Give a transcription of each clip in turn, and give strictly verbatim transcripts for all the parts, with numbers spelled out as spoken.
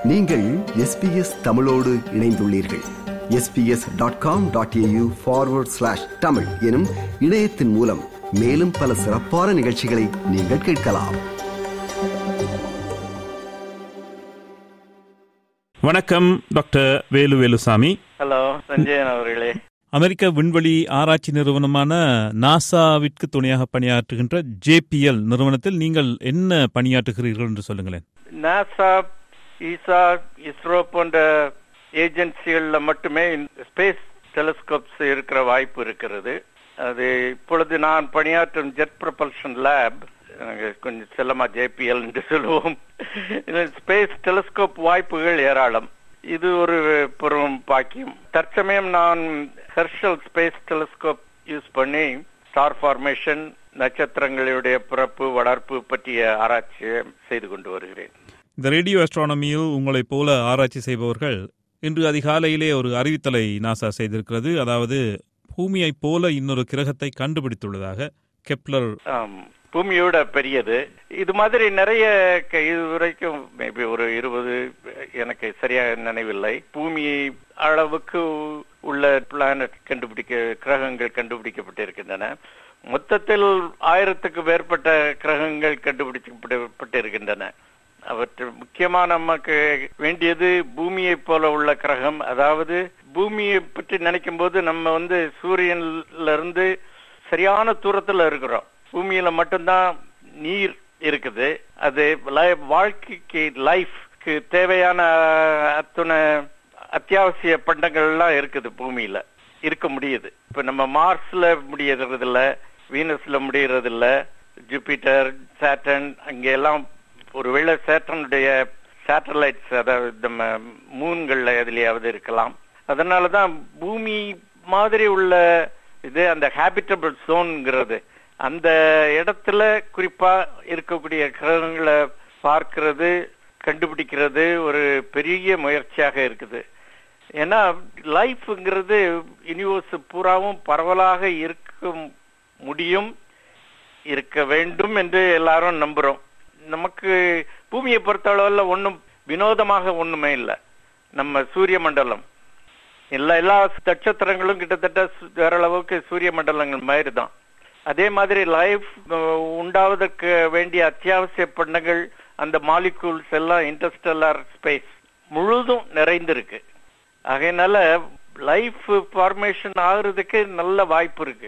நீங்கள் S B S தமிழோடு இணைந்துள்ளீர்கள். S B S dot com dot A U forward slash தமிழ் எனும் இணையத்தின் மூலம் மேலும் பல சிறப்பான நிகழ்ச்சிகளை நீங்கள் கேட்கலாம். வணக்கம் டாக்டர் வேலு வேலுசாமி. ஹலோ சஞ்சயன் அவர்களே. அமெரிக்க விண்வெளி ஆராய்ச்சி நிறுவனமான நாசாவிற்கு துணையாக பணியாற்றுகின்ற ஜே பி எல் நிறுவனத்தில் நீங்கள் என்ன பணியாற்றுகிறீர்கள் என்று சொல்லுங்களேன். நாசா, ஈசா, இஸ்ரோ போன்ற ஏஜென்சிகள்ல மட்டுமே ஸ்பேஸ் டெலிஸ்கோப்ஸ் இருக்கிற வாய்ப்பு இருக்கிறது. அது இப்பொழுது நான் பணியாற்றும் ஜெட் ப்ரொபல்ஷன் லேப், கொஞ்சம் செல்லமா ஜே பி எல் என்று சொல்லுவோம். ஸ்பேஸ் டெலிஸ்கோப் வாய்ப்புகள் ஏராளம். இது ஒரு பெரும் பாக்கியம். தற்சமயம் நான் ஹெர்ஷல் ஸ்பேஸ் டெலிஸ்கோப் யூஸ் பண்ணி ஸ்டார் ஃபார்மேஷன், நட்சத்திரங்களுடைய பிறப்பு வளர்ப்பு பற்றிய ஆராய்ச்சியை செய்து கொண்டு வருகிறேன். இந்த ரேடியோ ஆஸ்ட்ரானமியில் உங்களைப் போல ஆராய்ச்சி செய்பவர்கள் இன்று அதிகாலையிலே ஒரு அறிவித்தலை நாசா செய்திருக்கிறது. அதாவது பூமியைப் போல இன்னொரு கிரகத்தை கண்டுபிடித்துள்ளதாக. கெப்லர் பூமியோட பெரியது. இது மாதிரி நிறைய இதுவரைக்கும் மேபி ஒரு இருபது, எனக்கு சரியா நினைவில்லை, பூமி அளவுக்கு உள்ள பிளானட் கண்டுபிடிக்க கிரகங்கள் கண்டுபிடிக்கப்பட்டிருக்கின்றன. மொத்தத்தில் ஆயிரத்துக்கு மேற்பட்ட கிரகங்கள் கண்டுபிடிக்கப்பட்டிருக்கின்றன. அவற்று முக்கியமா நமக்கு வேண்டியது பூமியை போல உள்ள கிரகம். அதாவது பூமியை பற்றி நினைக்கும் போது நம்ம வந்து சூரியன்ல இருந்து சரியான தூரத்துல இருக்கிறோம். பூமியில மட்டும்தான் நீர் இருக்குது. அது வாழ்க்கைக்கு, லைஃப்க்கு தேவையான அத்தனை அத்தியாவசிய பண்டங்கள் எல்லாம் இருக்குது பூமியில இருக்க முடியுது. இப்ப நம்ம மார்ஸ்ல முடியறது இல்ல, வீனஸ்ல முடியறது இல்ல, ஜூபிட்டர், சாட்டர்ன், அங்க எல்லாம் ஒருவேளை சேட்டனுடைய சேட்டலைட்ஸ், அதாவது நம்ம மூன்கள்ல எதுலயாவது இருக்கலாம். அதனாலதான் பூமி மாதிரி உள்ள இது அந்த ஹேபிட்டபிள் ஜோன்ங்கிறது, அந்த இடத்துல குறிப்பா இருக்கக்கூடிய கிரகங்களை பார்க்கிறது, கண்டுபிடிக்கிறது ஒரு பெரிய முயற்சியாக இருக்குது. ஏன்னா லைஃப்ங்கிறது யூனிவர்ஸ் பூராவும் பரவலாக இருக்க முடியும், இருக்க வேண்டும் என்று எல்லாரும் நம்புறோம். நமக்கு பூமியை பொறுத்த அளவில் ஒன்றும் வினோதமாக ஒண்ணுமே இல்லை. நம்ம சூரிய மண்டலம் எல்லா எல்லா நட்சத்திரங்களும் கிட்டத்தட்ட வேற அளவுக்கு சூரிய மண்டலங்கள் மாதிரி தான். அதே மாதிரி லைஃப் உண்டாவதற்கு வேண்டிய அத்தியாவசிய பண்டங்கள், அந்த மாலிகூல்ஸ் எல்லாம் இன்டர்ஸ்டெல்லார் ஸ்பேஸ் முழுதும் நிறைந்திருக்கு. ஆகையினால லைஃப் ஃபார்மேஷன் ஆகுறதுக்கு நல்ல வாய்ப்பு இருக்கு.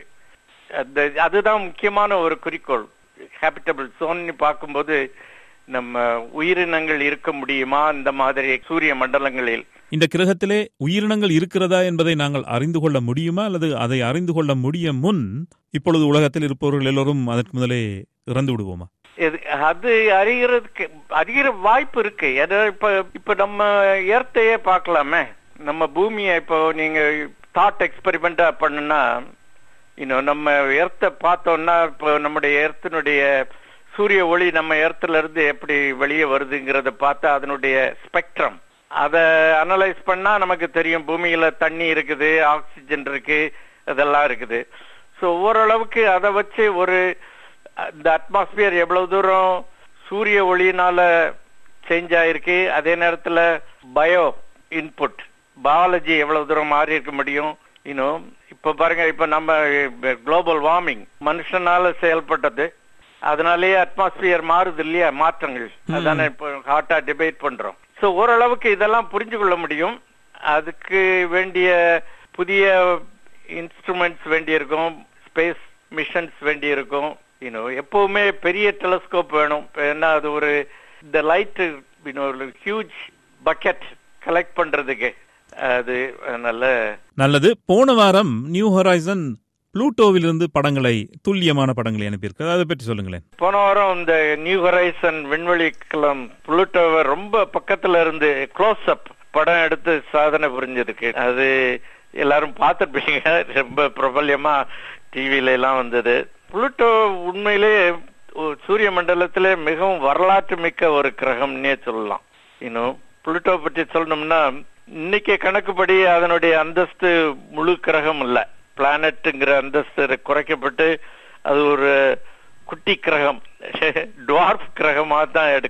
அது அதுதான் முக்கியமான ஒரு குறிக்கோள். ஹேபிட்டபிள் ஜோன் பார்க்கும்போது நம்ம உயிரினங்கள் இருக்க முடியுமா இந்த மாதிரி சூரிய மண்டலங்களில்? இந்த கிரகத்திலே உயிரினங்கள் இருக்கிறதா என்பதை நாங்கள் அறிந்து கொள்ள முடியுமா, அல்லது அதை அறிந்து கொள்ள முடிய முன் இப்பொழுது உலகத்தில் இருப்பவர்கள் எல்லோரும் அதற்கு முதலே இறந்து விடுவோமா? அது அறிகிறதுக்கு அறிகிற வாய்ப்பு இருக்கு. இப்ப இப்ப நம்ம எர்த்தையே பார்க்கலாமே. நம்ம பூமியை இப்போ நீங்க தாட் எக்ஸ்பெரிமெண்டா பண்ணுனா, இன்னும் நம்ம எர்த்தை பார்த்தோம்னா, இப்போ நம்முடைய எர்த்தினுடைய சூரிய ஒளி நம்ம எர்த்துல இருந்து எப்படி வெளியே வருதுங்கிறத பார்த்தா அதனுடைய ஸ்பெக்ட்ரம் அதை அனலைஸ் பண்ணா நமக்கு தெரியும். பூமியில தண்ணி இருக்குது, ஆக்சிஜன் இருக்கு, இதெல்லாம் இருக்குது. ஸோ ஓரளவுக்கு அதை வச்சு ஒரு இந்த அட்மாஸ்பியர் எவ்வளவு தூரம் சூரிய ஒளியினால சேஞ்ச் ஆயிருக்கு, அதே நேரத்துல பயோ இன்புட் பயாலஜி எவ்வளவு தூரம் மாறி இருக்க முடியும். இன்னும் இப்ப பாருங்க, இப்ப நம்ம குளோபல் வார்மிங் மனுஷனால செயல்பட்டது, அதனாலேயே அட்மாஸ்பியர் மாறுது இல்லையா, மாற்றங்கள். அதானே இப்போ ஹாட்டா டிபேட் பண்றோம். ஸோ ஓரளவுக்கு இதெல்லாம் புரிஞ்சு கொள்ள முடியும். அதுக்கு வேண்டிய புதிய இன்ஸ்ட்ருமெண்ட்ஸ் வேண்டி இருக்கும், ஸ்பேஸ் மிஷன்ஸ் வேண்டி இருக்கும். இன்னும் எப்பவுமே பெரிய டெலிஸ்கோப் வேணும். ஏன்னா அது ஒரு இந்த லைட் இன்னொரு ஹியூஜ் பக்கெட் கலெக்ட் பண்றதுக்கு அது நல்ல நல்லது. போன வாரம் நியூ ஹொரைசன் புளூட்டோவிலிருந்து படங்களை, துல்லியமான படங்களை அனுப்பியிருக்கு. அதை பற்றி சொல்லுங்களேன். போன வாரம் இந்த நியூ ஹொரைசன் விண்வெளி கலம் புளூட்டோவை ரொம்ப பக்கத்துல இருந்து க்ளோஸ் அப் படம் எடுத்து சாதனை புரிஞ்சதுக்கு. அது எல்லாரும் பார்த்துருப்பீங்க, ரொம்ப பிரபல்யமா டிவில எல்லாம் வந்தது. புளூட்டோ உண்மையிலே சூரிய மண்டலத்திலே மிகவும் வரலாற்று மிக்க ஒரு கிரகம்னே சொல்லலாம். இன்னும் புளூட்டோ பற்றி சொல்லணும்னா, இன்னைக்கு கணக்குப்படி அதனுடைய அந்தஸ்து முழு கிரகம் இல்ல, பிளானட்ங்கிற அந்தஸ்து குறைக்கப்பட்டு அது ஒரு குட்டி கிரகம், டுவார்ஃப் கிரகமா தான் எடுக்கிறோம்.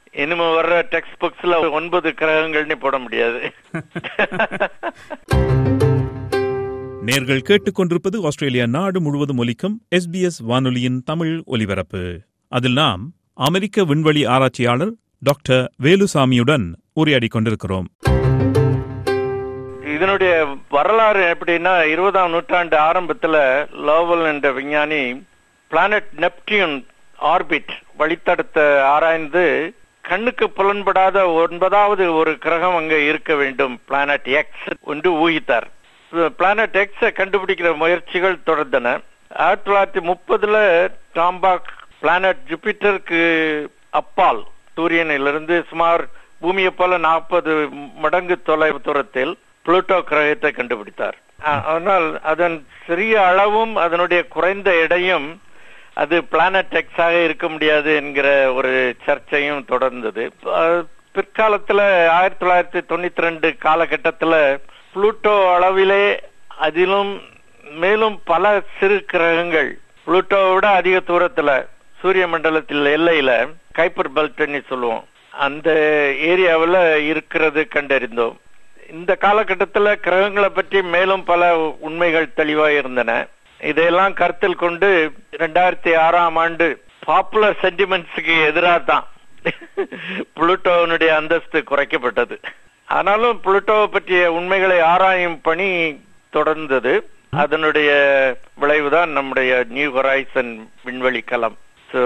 இனிமே வர்ற டெக்ஸ்ட் புக்ஸ்ல ஒன்பது கிரகங்கள்னு போட முடியாது. நேர்கள் கேட்டுக்கொண்டிருப்பது ஆஸ்திரேலியா நாடு முழுவதும் ஒலிக்கும் எஸ்பிஎஸ் வானொலியின் தமிழ் ஒலிபரப்பு. அதில் நாம் அமெரிக்க விண்வெளி ஆராய்ச்சியாளர் டாக்டர் வேலுசாமியுடன் உரையாடி கொண்டிருக்கிறோம். இதனுடைய வரலாறு எப்படின்னா, இருபதாம் நூற்றாண்டு ஆரம்பத்துல லோவல் என்ற விஞ்ஞானி பிளானட் நெப்டியூன் ஆர்பிட் வழித்தடத்தை ஆராய்ந்து கண்ணுக்கு புலன்படாத ஒன்பதாவது ஒரு கிரகம் அங்க இருக்க வேண்டும், பிளானட் எக்ஸ் என்று ஊகித்தார். பிளானட் எக்ஸை கண்டுபிடிக்கிற முயற்சிகள் தொடர்ந்தன. ஆயிரத்தி தொள்ளாயிரத்தி முப்பதுல டாம்பாக் பிளானட் ஜூபிட்டருக்கு அப்பால் சூரியனிலிருந்து சுமார் பூமியை போல நாற்பது மடங்கு தொலைவு தூரத்தில் புளூட்டோ கிரகத்தை கண்டுபிடித்தார். ஆனால் அதன் சிறிய அளவும் அதனுடைய குறைந்த எடையும் அது பிளானட் எக்ஸாக இருக்க முடியாது என்கிற ஒரு சர்ச்சையும் தொடர்ந்தது. பிற்காலத்துல ஆயிரத்தி தொள்ளாயிரத்தி தொண்ணூத்தி ரெண்டு காலகட்டத்துல புளூட்டோ அளவிலே அதிலும் மேலும் பல சிறு கிரகங்கள் புளூட்டோவோட அதிக தூரத்துல சூரிய மண்டலத்தில் எல்லையில கைப்பர் பெல்ட்னு சொல்லுவோம், அந்த ஏரியாவில் இருக்கிறது கண்டறிந்தோம். இந்த காலகட்டத்தில் கிரகங்களை பற்றி மேலும் பல உண்மைகள் தெளிவாக இருந்தன. இதையெல்லாம் கருத்தில் கொண்டு ரெண்டாயிரத்தி ஆறாம் ஆண்டு பாப்புலர் சென்டிமெண்ட்ஸுக்கு எதிராக தான் புளூட்டோனுடைய அந்தஸ்து குறைக்கப்பட்டது. ஆனாலும் புளூட்டோவை பற்றிய உண்மைகளை ஆராயும் பணி தொடர்ந்தது. அதனுடைய விளைவுதான் நம்முடைய நியூ ஹொரைசன் விண்வெளி கலம்.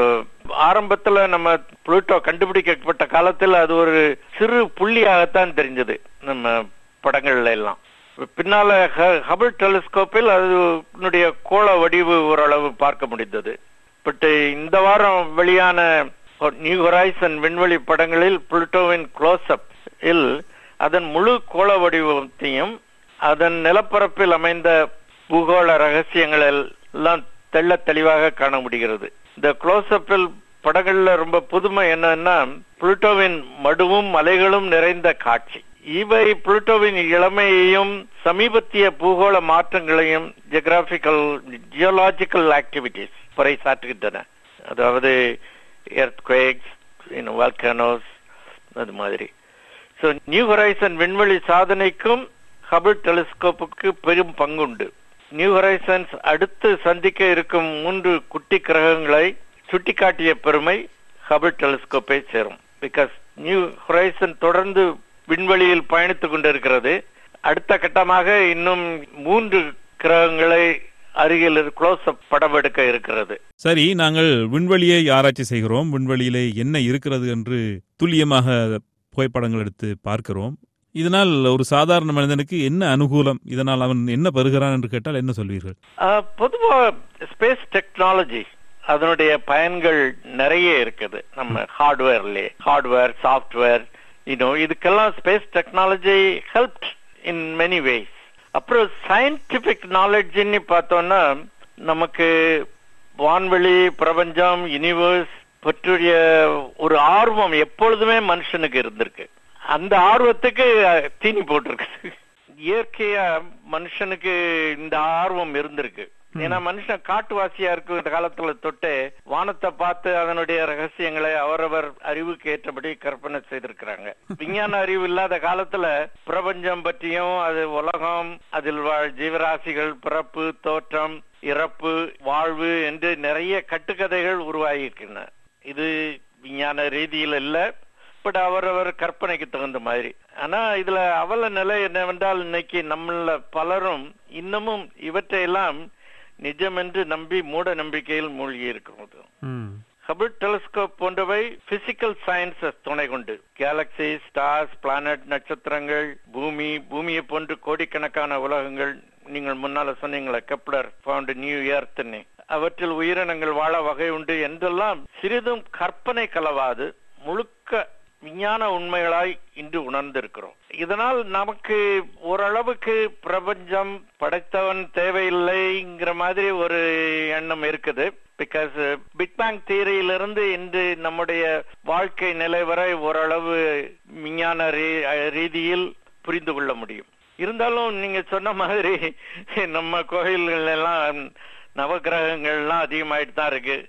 ஆரம்பத்துல நம்ம புளூட்டோ கண்டுபிடிக்கப்பட்ட காலத்தில் அது ஒரு சிறு புள்ளியாகத்தான் தெரிஞ்சது நம்ம படங்கள்ல எல்லாம். பின்னால ஹபிள் டெலிஸ்கோப்பில் அதனுடைய கோள வடிவு ஓரளவு பார்க்க முடிந்தது. பட் இந்த வாரம் வெளியான நியூ ஹொரைசன் விண்வெளி படங்களில் புளூட்டோவின் க்ளோஸ்அப் இல் அதன் முழு கோள வடிவத்தையும் அதன் நிலப்பரப்பில் அமைந்த பூகோள ரகசியங்கள் எல்லாம் தெள்ள தெளிவாக காண முடிகிறது. இந்த க்ளோஸ்அப்பில் படங்கள்ல ரொம்ப புதுமை என்னன்னா, புளூட்டோவின் மடுவும் மலைகளும் நிறைந்த காட்சி. இவை புளூட்டோவின் இளமையையும் சமீபத்திய பூகோள மாற்றங்களையும் ஜியோகிராபிக்கல் ஜியோலாஜிக்கல் ஆக்டிவிட்டிஸ் பறைசாற்றுகின்றன. அதாவது எர்த்குவேக்ஸ், வால்கனோஸ், அது மாதிரி. ஸோ நியூ ஹொரைசன் விண்வெளி சாதனைக்கும் ஹபிள் டெலிஸ்கோப்புக்கு பெரும் பங்குண்டு. நியூ ஹொரைசன்ஸ் அடுத்து சந்திக்க இருக்கும் மூன்று குட்டி கிரகங்களை சுட்டிக்காட்டிய பெருமை ஹபிள் டெலிஸ்கோப்பை சேரும். பிகாஸ் நியூ ஹொரைசன் தொடர்ந்து விண்வெளியில் பயணித்துக் கொண்டிருக்கிறது. அடுத்த கட்டமாக இன்னும் மூன்று கிரகங்களை அருகில் க்ளோஸ் அப் படம் எடுக்க இருக்கிறது. சரி, நாங்கள் விண்வெளியை ஆராய்ச்சி செய்கிறோம். விண்வெளியிலே என்ன இருக்கிறது என்று துல்லியமாக புகைப்படங்கள் எடுத்து பார்க்கிறோம். இதனால் ஒரு சாதாரண மனிதனுக்கு என்ன அனுகூலம், இதனால் அவன் என்ன பெறுகிறான் என்று கேட்டால் என்ன சொல்வீர்கள்? பொதுவா ஸ்பேஸ் டெக்னாலஜி அதனுடைய பயன்கள் நிறைய இருக்குது. நம்ம ஹார்ட்வேர்லே ஹார்ட்வேர் சாஃப்ட்வேர் யூனோ இதுக்கெல்லாம் space technology helped in many ways. அப்புறம் சயின்டிபிக் நாலேஜ்ன்னு பார்த்தோம்னா நமக்கு வான்வெளி, பிரபஞ்சம், யூனிவர்ஸ் பற்றிய ஒரு ஆர்வம் எப்பொழுதுமே மனுஷனுக்கு இருந்திருக்கு. அந்த ஆர்வத்துக்கு தீனி போட்டிருக்கு. இயற்கையா மனுஷனுக்கு இந்த ஆர்வம் இருந்திருக்கு. ஏன்னா மனுஷன் காட்டுவாசியா இருக்கு. இந்த காலத்துல தொட்டு வானத்தை பார்த்து அதனுடைய ரகசியங்களை அவரவர் அறிவுக்கு ஏற்றபடி கற்பனை செய்திருக்கிறாங்க. விஞ்ஞான அறிவு இல்லாத காலத்துல பிரபஞ்சம் பற்றியும், அது உலகம், அதில் வாழ் ஜீவராசிகள், பிறப்பு, தோற்றம், இறப்பு, வாழ்வு என்று நிறைய கட்டுக்கதைகள் உருவாகி இருக்கின்றன. இது விஞ்ஞான ரீதியில் இல்ல, பட் அவரவர் கற்பனைக்கு தகுந்த மாதிரி. ஆனா இதுல அவல நிலை என்னவென்றால், இன்னைக்கு நம்மள பலரும் இன்னமும் இவற்றையெல்லாம் நிஜம் என்று நம்பி மூட நம்பிக்கையில் மூழ்கி இருக்கிறது. ஹபிள் டெலிஸ்கோப் போன்றவை பிசிக்கல் சயின்சஸ் துணை கொண்டு கேலக்சி, ஸ்டார்ஸ், பிளானட், நட்சத்திரங்கள், பூமி, பூமியை போன்று கோடிக்கணக்கான உலகங்கள், நீங்கள் முன்னால சொன்னீங்களே கெப்லர் ஃபவுண்ட் நியூ எர்த்னு, அவற்றில் உயிரினங்கள் வாழ வகை உண்டு என்றெல்லாம் சிறிதும் கற்பனை கலவாது முழுக்க விஞ்ஞான உண்மைகளாய் இன்று உணர்ந்திருக்கிறோம். இதனால் நமக்கு ஓரளவுக்கு பிரபஞ்சம் படைத்தவன் தேவையில்லைங்கிற மாதிரி ஒரு எண்ணம் இருக்குது. பிகாஸ் பிக் பேங் தியரியிலிருந்து இன்று நம்முடைய வாழ்க்கை நிலை வரை ஓரளவு விஞ்ஞான ரீதியில் புரிந்து கொள்ள முடியும். இருந்தாலும் நீங்க சொன்ன மாதிரி நம்ம கோயில்கள் எல்லாம் நவகிரகங்கள்லாம் அதிகமாயிட்டு தான் இருக்கு.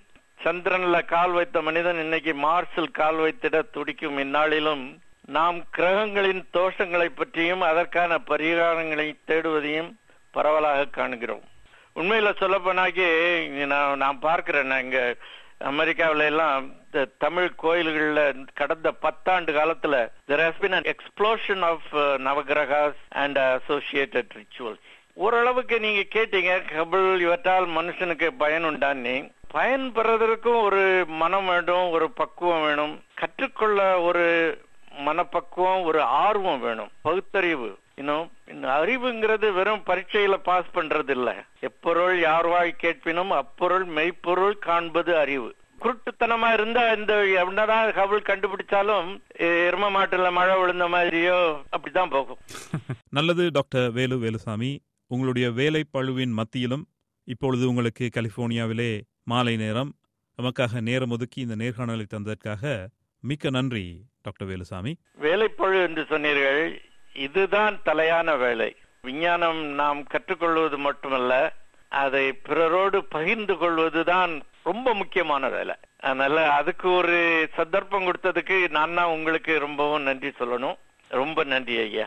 சந்திரன்ல கால் வைத்த மனிதன் இன்னைக்கு மார்ஸில் கால் வைத்திட துடிக்கும் இந்நாளிலும் நாம் கிரகங்களின் தோஷங்களை பற்றியும் அதற்கான பரிகாரங்களை தேடுவதையும் பரவலாக காணுகிறோம். உண்மையில சொல்ல போனாக்கி நான் நான் பார்க்கிறேன், இங்க அமெரிக்காவில எல்லாம் தமிழ் கோயில்கள்ல கடந்த பத்தாண்டு காலத்துல there has been an explosion of uh, நவகிரகாஸ் and associated rituals. ஓரளவுக்கு நீங்க கேட்டீங்க, கபில் இவற்றால் மனுஷனுக்கு பயன் உண்டான்னு. பயன் பெறதற்கும் ஒரு மனம் வேணும், ஒரு பக்குவம் வேணும், கற்றுக்கொள்ள ஒரு மனப்பக்குவம், ஒரு ஆர்வம் வேணும், பகுத்தறிவு. இன்னும் இந்த அறிவுங்கிறது வெறும் பரீட்சையில பாஸ் பண்றது இல்ல. எப்பொருள் யார்வாய் கேட்பினும் அப்பொருள் மெய்ப்பொருள் காண்பது அறிவு. குருட்டுத்தனமா இருந்தா இந்த என்னதான் கபில் கண்டுபிடிச்சாலும் எரும மாட்டுல மழை விழுந்த மாதிரியோ அப்படிதான் போகும். நல்லது டாக்டர் வேலு வேலுசாமி, உங்களுடைய வேலை பழுவின் மத்தியிலும் இப்பொழுது உங்களுக்கு கலிபோர்னியாவிலே மாலை நேரம், நமக்காக நேரம் ஒதுக்கி இந்த நேர்காணலை தந்ததற்காக மிக்க நன்றி டாக்டர் வேலுசாமி. வேலைப்பழு என்று சொன்னீர்கள், இதுதான் தலையான வேலை. விஞ்ஞானம் நாம் கற்றுக்கொள்வது மட்டுமல்ல, அதை பிறரோடு பகிர்ந்து கொள்வதுதான் ரொம்ப முக்கியமான வேலை. அதனால அதுக்கு ஒரு சந்தர்ப்பம் கொடுத்ததுக்கு நான் தான் உங்களுக்கு ரொம்பவும் நன்றி சொல்லணும். ரொம்ப நன்றி ஐயா.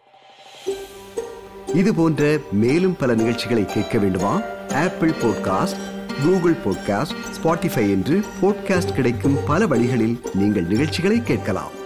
இது போன்ற மேலும் பல நிகழ்ச்சிகளை கேட்க வேண்டுமா? Apple podcast, Google podcast, Spotify என்று பாட்காஸ்ட் கிடைக்கும் பல வழிகளில் நீங்கள் நிகழ்ச்சிகளை கேட்கலாம்.